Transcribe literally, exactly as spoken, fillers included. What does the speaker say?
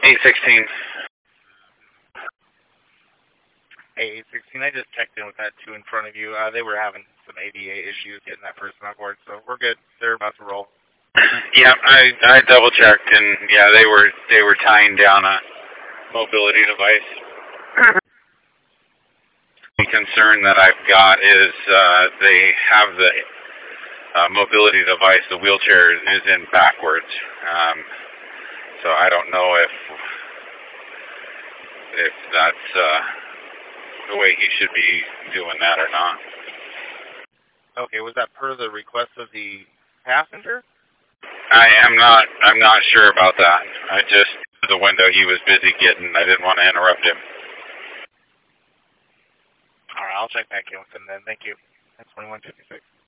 eight sixteen. Hey, eight sixteen, I just checked in with that two in front of you. Uh, they were having some A D A issues getting that person on board, so we're good. They're about to roll. Yeah, I I double checked, and yeah, they were they were tying down a mobility device. The concern that I've got is uh, they have the uh, mobility device, the wheelchair is in backwards, um, so I don't know if if that's uh, the way he should be doing that or not. Okay, was that per the request of the passenger? I am not. I'm not sure about that. I just the window he was busy getting. I didn't want to interrupt him. All right, I'll check back in with him then. Thank you. That's twenty-one fifty-six.